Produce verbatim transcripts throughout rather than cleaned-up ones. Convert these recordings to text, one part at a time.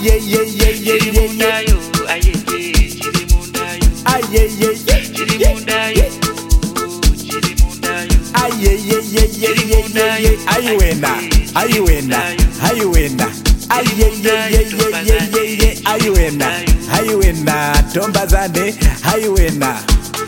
Aye ye ye ye ye ye. Aye ye chiri mundayo. Aye ye ye Chiri mundayo. Chiri mundayo. Aye ye ye ye ye ye ye. Aye wena. Aye wena. Aye wena. Aye ye ye ye ye ye ye. Aye wena. Aye wena. Tomba zane. Aye wena.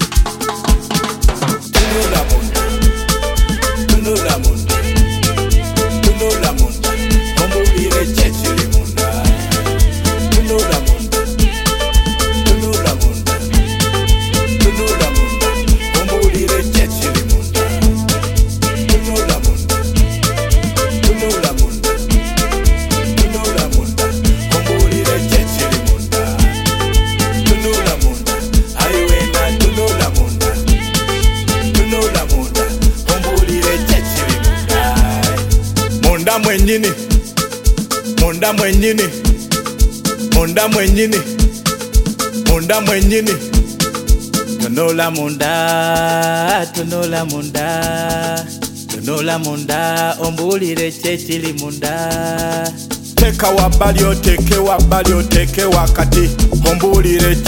Tunula munda. Tunula munda. Tunula munda. Kombo ire chechili munda. Tunula munda. Tunula munda. Tunula munda. Kombo ire chechili munda. Tunula munda. Tunula munda. Tunula munda. Kombo ire chechili munda. Tunula munda. Aiwena tunula munda. Tunula munda. Kombo ire chechili munda. Munda mwenyini. Munda mwenyini. Munda mwenyini. Munda mwenyini. Tunula munda. Tunula munda. Tunula munda. Ombulire chechili munda. Teka wabali oteke wabali oteke wakati. Ombulire